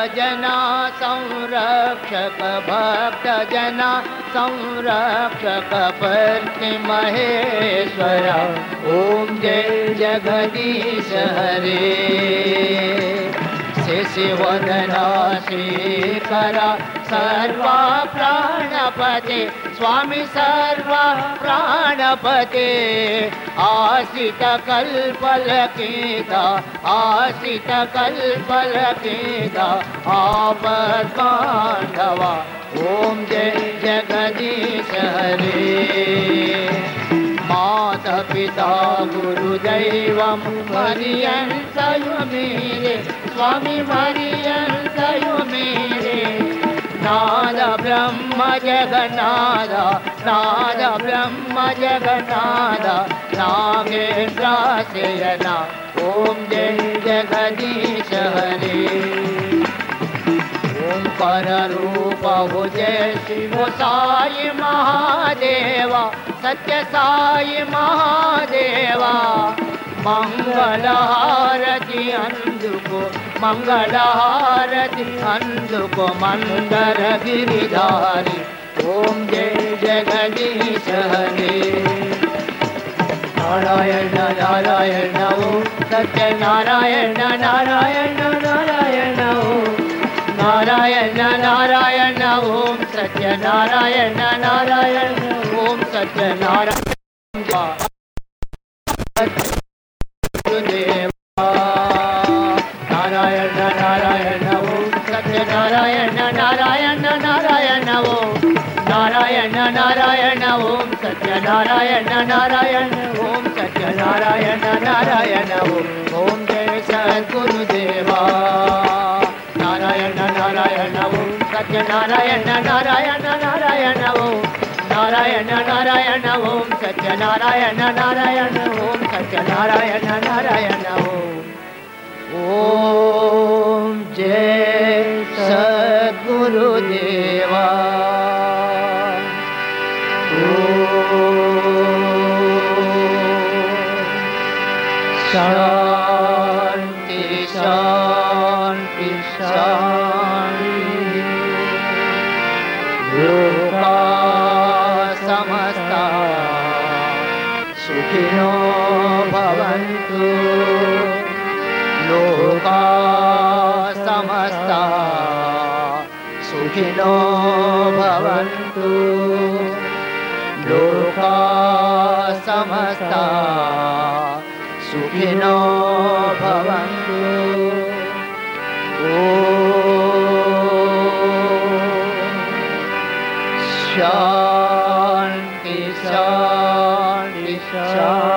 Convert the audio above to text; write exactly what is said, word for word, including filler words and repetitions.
जना संरक्षक भक्त जना संरक्षक पत्नी महेश्वर ओम जय जगदीश हरे शिवदना श्रीकरा सर्वा प्राणपते स्वामी सर्वा प्राणपते आसित कल्पलकेता आसित कल्पलकेता आपद्बांधवा ओम जय जगदीश हरे माता पिता गुरुदैवं पर्यन्तयो मेरे स्वामी पर्यन्तयो मेरे नाद ब्रह्म जगन्नाथ नाद ब्रह्म जगन्नाथ नागेन्द्राशयना ओम जय जगदीश हरे ओंकार रूप हो जय शिव साई महादेवा सत्य साई महादेवा मंगल हारति अंधुको मंगल हारति अंधुको मंदर गिरिधारी ओम जय जगदीश हरे नारायण नारायण ओम सत्य नारायण नारायण नारायण ओम नारायण नारायण ओम सत्य नारायण नारायण ओम सत्य नारायण नारायण नारायण ओम सत्य नारायण नारायण नारायण ओम नारायण नारायण ओम सत्य नारायण नारायण ओम सत्य नारायण नारायण ओम ओम जय सद्गुरुदेवा नारायण नारायण ओम सत्य नारायण नारायण नारायण ओम नारायण नारायण ओम सत्य नारायण नारायण ओम सत्य नारायण नारायण ओम ओम जय सद्गुरुदेवा शांति शांति शांति लोका समस्ता सुखिनो भवन्तु लोका समस्ता सुखिनो भवन्तु लोका समस्ता सुखिनो भवन्तु शांति शांति शांति